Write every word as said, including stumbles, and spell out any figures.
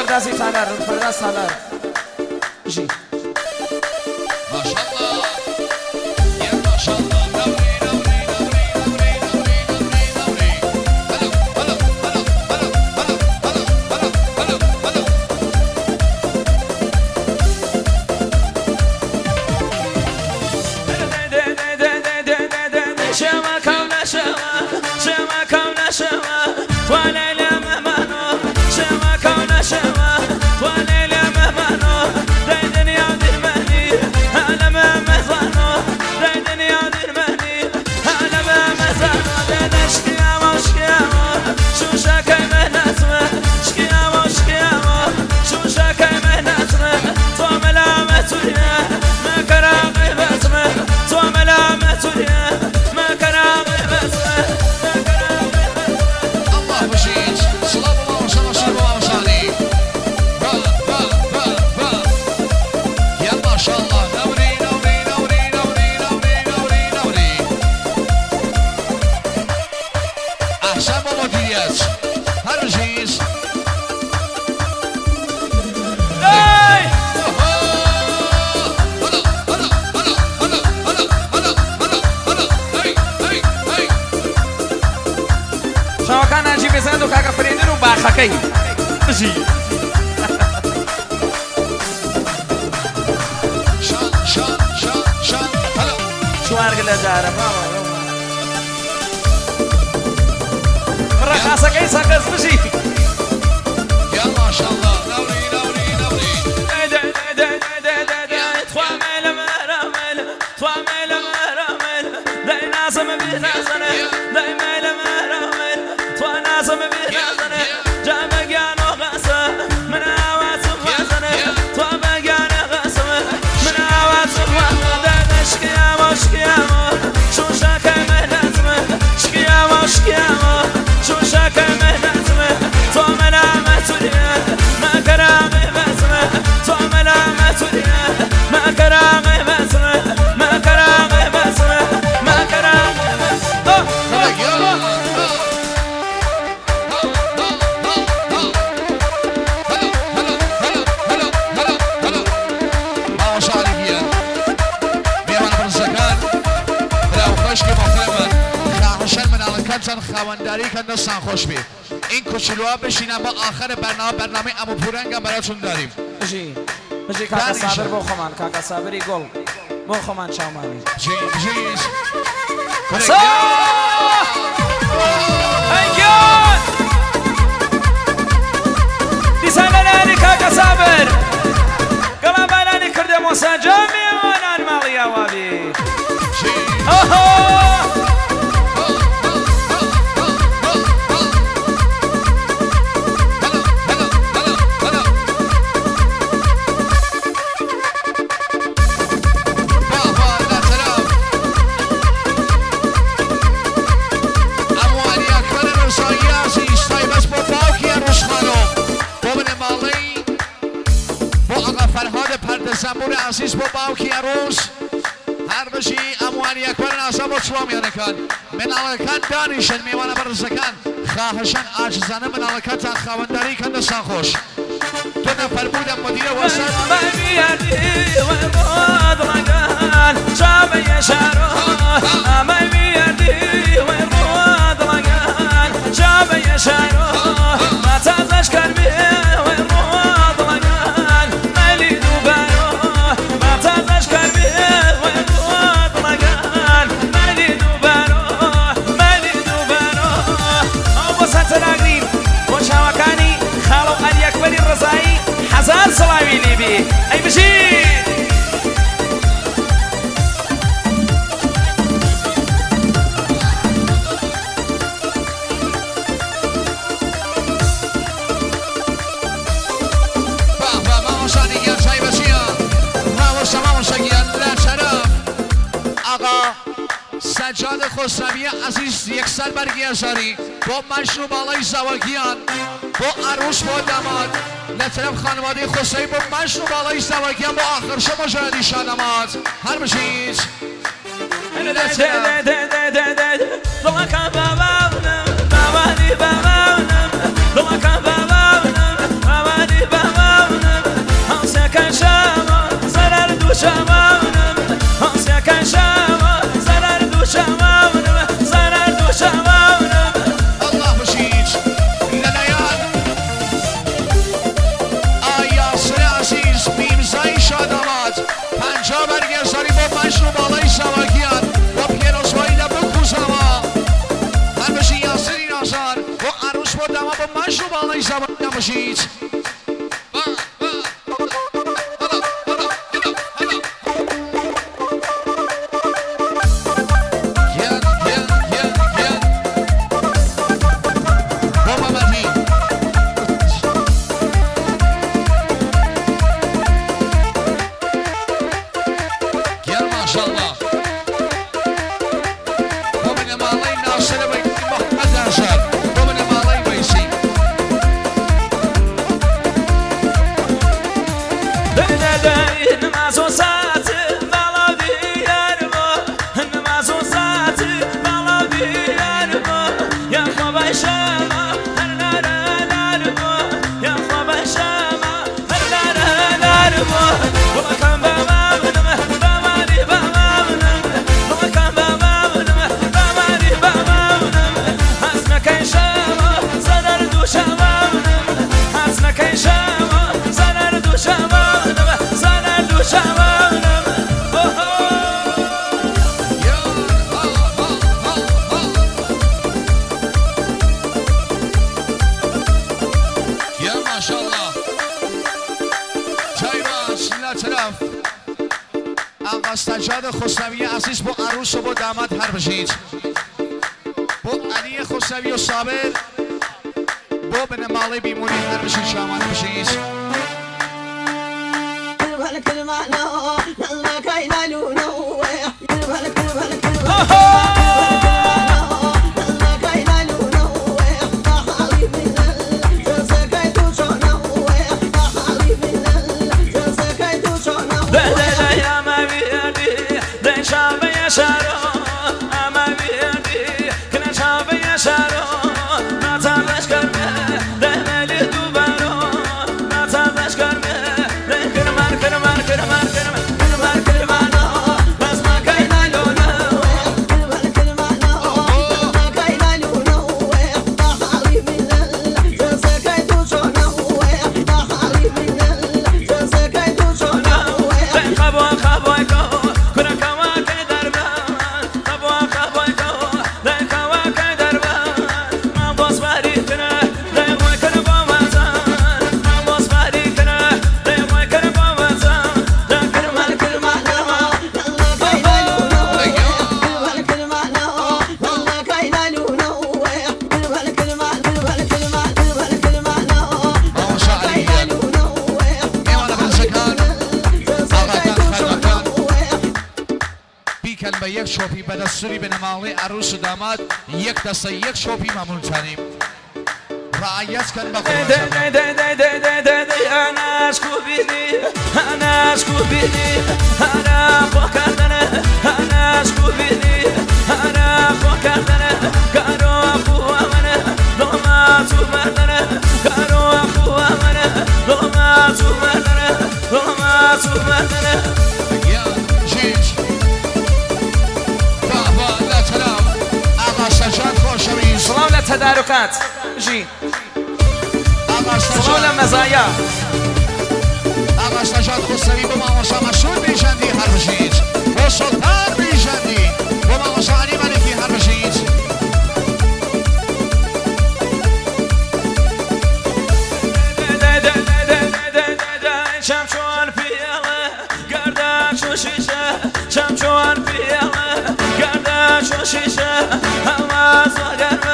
پردازی تالار پرداز تالار جی ماشاءالله یا ماشاءالله نوری نوری نوری نوری نوری نوری نوری هلا هلا هلا هلا هلا هلا هلا هلا شما كونا شما شما كونا شما وليلة ممانو شما كونا شما وليلة ممانو داي دنيا ودير مهني هلا ما مزانو داي دنيا ودير مهني هلا ما مزانو دانا شكيامو شكيامو شو شاكي مهناتمه شكيامو شكيامو شو شاكي مهناتمه تو ملامتوية ما كراغي بسمه تو ملامتوية بزند و کاکا فریدی رو باخکی جی شان شان شان شان هلا شو هرگل جاره ماما مرة خاصة ساكس بشي يا ما شاء الله نوري نوري نوري توامل مرامل توامل مرامل داي ناسم بيناسنا داي مال مرامل تواناسم بيناسنا جامعيانو غاسة من عوات غاسنا توامعيانو غاسة من عوات غاسنا شكيامو شكيامو شو شاكي مهناتمه شكيامو شكيامو شو شاكي مهناتمه تو ملامتوية ما كراغي بسمه تو ملامتوية ما كراغي بسمه ما كراغي بسمه ما كراغي بسمه چند خوانداری که دستان خوش بید این کوچولوها بشینن ما آخر برنامه برنامه امو پورنگ هم براتون داریم جی جی کاکا صابر بو خمان کاکا صابری گل بو خمان شامانی جی جی هنگیان دیسان لانی کاکا صابر گلا بلانی کرده موسا جامی وانان مالی آوابی جی زنبور عزیز با باوکی عروس هر بشی اموان یکبر ناسا با چوامیانه کن من علاقات دانیشن میوانه برزکن خواهشن آجزانه من علاقات خوانداری کن دستان خوش دو نفر بودم مدیر وسط ما بیادی و راد رگان شابه شارو ما بیادی و راد رگان شابه شارو ما تازش کربی و راد رگان ملی دوبارو ما تازش کربی و راد رگان ملی دوبارو ملی دوبارو او بسات راگریم و شاوکانی خالو علی اکبری رضایی هزار سلامی لیبی ای بشید سجاد خسروی عزیز یک سال برگیازاری با مشروب بالای زواگیان با عروس با داماد لطرف خانواده خسروی با مشروب بالای زواگیان با آخر شما جادی شادمات هر بشید بابا با دما با من شو بالای زمان نموشید سجاد خسروی عزیز با عروس و با داماد هر بشید با علی خسروی و صابر با بنمالی بیمونی هر بشید شامان بشید به یک شوپی به دستوری به نمالی عروس و داماد یک دسته یک شوپی معمول کنیم رعایت کن بخور اناش کوبیدی اناش کوبیدی انا خو کردنه اناش کوبیدی انا خو کردنه کارو خو منه دوما تو مردنه کارو خو منه دوما تو مردنه دوما تو مردنه یا جیج سجاد خوشوی سلام للتداركات جي سلام للمزايا آقا سجاد خوشوی با ماموسا مشهور بیشندی هر بشید با سلطان بیشندی با ماموسا علی ملکی هر بشید شمشوان پیاله گردش و شیشه شمشوان پیاله گردش و شیشه هوا زاگر